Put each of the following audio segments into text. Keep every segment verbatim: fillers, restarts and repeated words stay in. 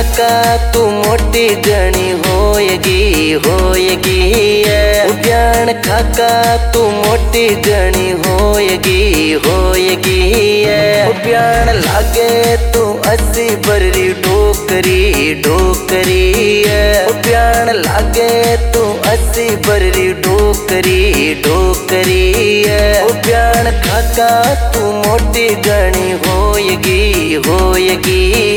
काका तू मोटी जणी होएगी होएगी ब्याण काका तू मोटी जणी होएगी होएगी ब्याण लागे तू अस्सी बररी डोकरी डोकरी ब्याण लागे तू अस्सी बररी डोकरी डोकरी ब्याण काका तू मोटी जणी होएगी होएगी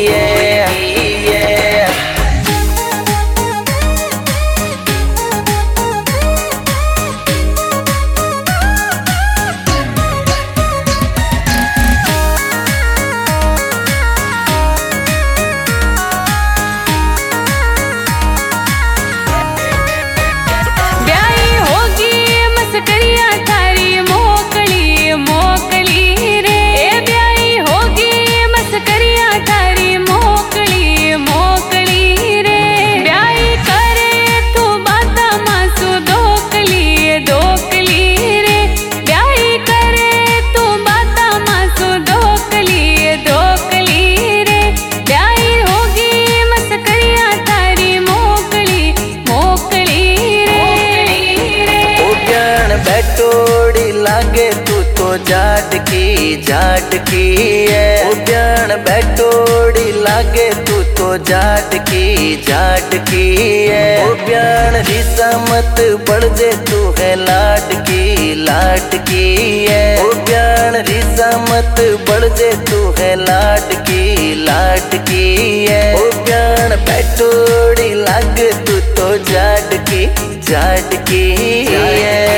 बैठोड़ी लागे तू तो जाट की जाट की है ब्याण बैठोड़ी लागे तू तो जाट की जाट की है ब्याण रिसा मत बढ़ जे तू है लाट की लाट की है ब्याण रिसा मत बढ़ जे तू है लाट की लाट की है ब्याण बैठोड़ी लागे तू तो जाट की जाट की है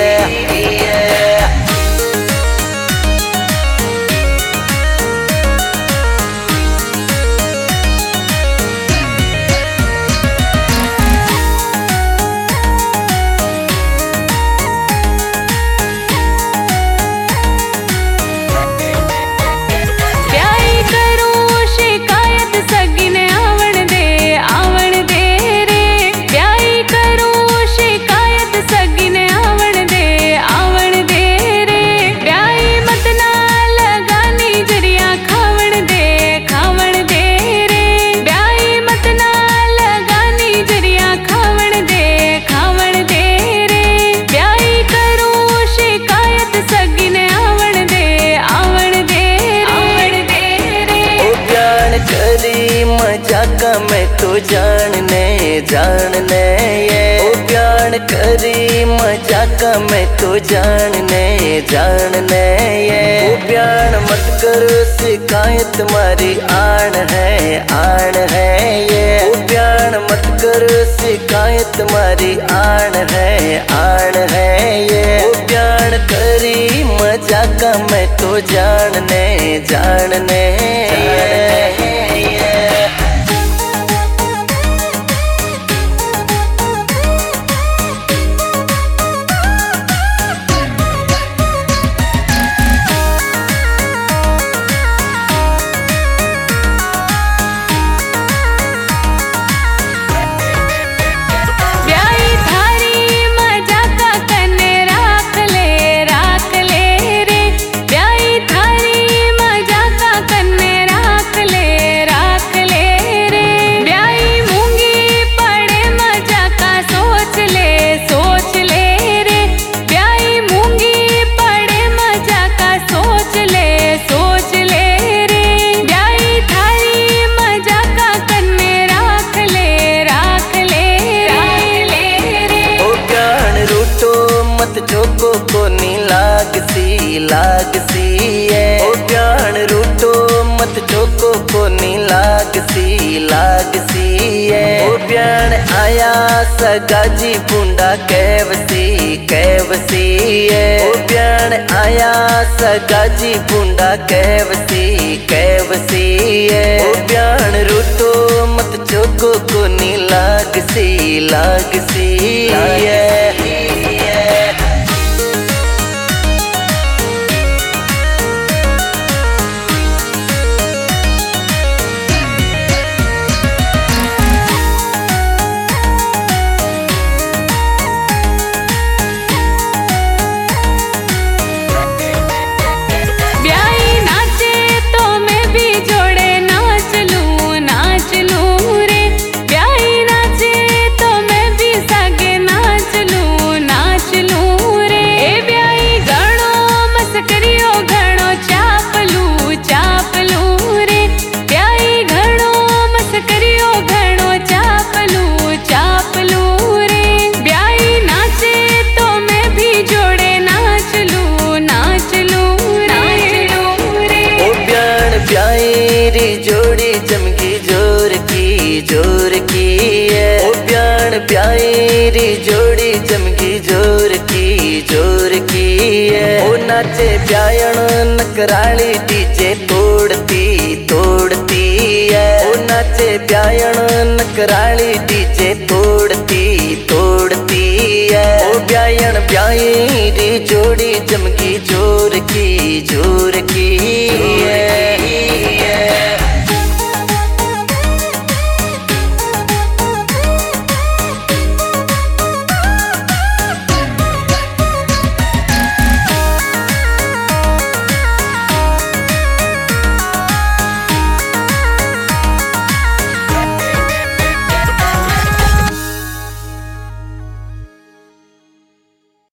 मजाका मैं तो जानने जानने ये ओ ब्याण करी मजाका मैं तो जानने जानने ये ओ ब्याण मत करो शिकायत मारी आन है आन है ये ओ ब्याण मत करो शिकायत मारी आन है आन है ये ओ ब्याण करी मजाका मैं तो जानने जानने चोको को नी लाग सी लाग सी है ओ ब्याण रूटो मत चोको को नी लाग सी लाग सी है ओ ब्याण आया सगाजी बुंडा कैवसी कैवसी है ओ ब्याण आया सगाजी बुंडा कैवसी कैवसी है ओ ब्याण रूटो मत चोको को नी लाग सी लाग सी है ब्याई नाचे तो मैं भी जोड़े नाच लूं नाच लूं रे ब्याई री जोड़ी जमगी जोर की जोर की है। ओ नाचे ब्यायण नकराली डीजे तोड़ती तोड़ती है। ओ नाचे ब्यायण नकराली डीजे तोड़ती तोड़ती है। ओ ब्यायण ब्याई री जोड़ी जमगी जोर की जोर